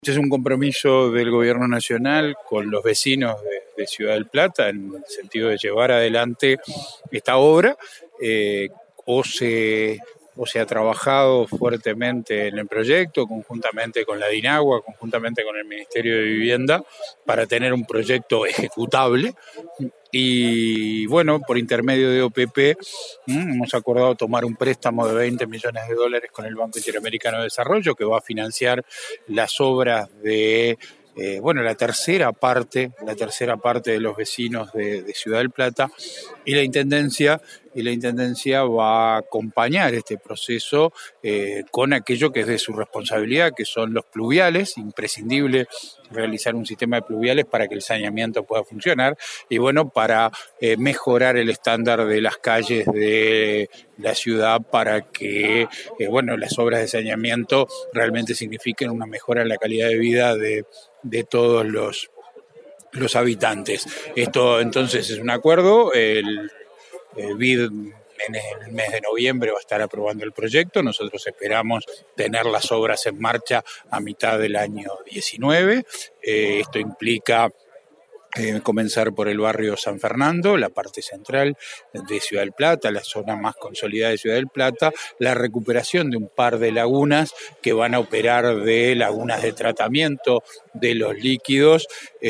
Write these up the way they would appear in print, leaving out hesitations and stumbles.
Este es un compromiso del Gobierno Nacional con los vecinos de Ciudad del Plata en el sentido de llevar adelante esta obra. O se ha trabajado fuertemente en el proyecto, conjuntamente con la DINAGUA, conjuntamente con el Ministerio de Vivienda, para tener un proyecto ejecutable. Y bueno, por intermedio de OPP hemos acordado tomar un préstamo de $20 millones con el Banco Interamericano de Desarrollo, que va a financiar las obras de la tercera parte de los vecinos de Ciudad del Plata, y la Intendencia va a acompañar este proceso con aquello que es de su responsabilidad, que son los pluviales. Imprescindible realizar un sistema de pluviales para que el saneamiento pueda funcionar y para mejorar el estándar de las calles de la ciudad, para que las obras de saneamiento realmente signifiquen una mejora en la calidad de vida de todos los habitantes. Esto entonces es un acuerdo. El BID en el mes de noviembre va a estar aprobando el proyecto. Nosotros esperamos tener las obras en marcha a mitad del año 19. Esto implica comenzar por el barrio San Fernando, la parte central de Ciudad del Plata, la zona más consolidada de Ciudad del Plata, la recuperación de un par de lagunas que van a operar de lagunas de tratamiento de los líquidos,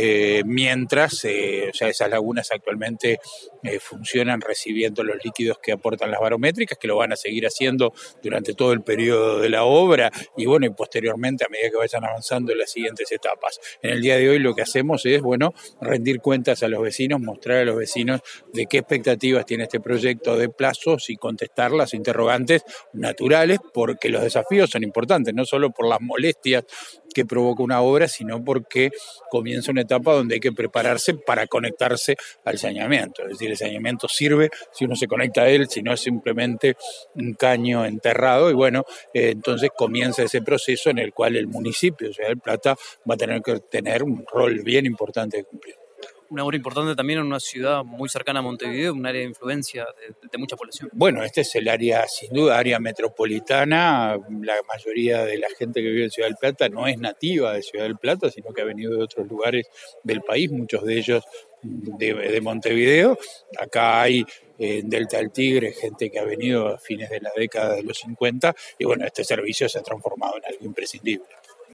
mientras esas lagunas actualmente funcionan recibiendo los líquidos que aportan las barométricas, que lo van a seguir haciendo durante todo el periodo de la obra y posteriormente a medida que vayan avanzando en las siguientes etapas. En el día de hoy lo que hacemos es, rendir cuentas a los vecinos, mostrar a los vecinos de qué expectativas tiene este proyecto de plazos y contestar las interrogantes naturales, porque los desafíos son importantes, no solo por las molestias que provoca una obra, sino porque comienza una etapa donde hay que prepararse para conectarse al saneamiento. Es decir, el saneamiento sirve si uno se conecta a él, si no es simplemente un caño enterrado. Y entonces comienza ese proceso en el cual el municipio de Ciudad del Plata va a tener que tener un rol bien importante de cumplir. Una obra importante también en una ciudad muy cercana a Montevideo, un área de influencia de mucha población. Bueno, este es el área, sin duda, área metropolitana. La mayoría de la gente que vive en Ciudad del Plata no es nativa de Ciudad del Plata, sino que ha venido de otros lugares del país, muchos de ellos de Montevideo. Acá hay en Delta del Tigre gente que ha venido a fines de la década de los 50 y este servicio se ha transformado en algo imprescindible.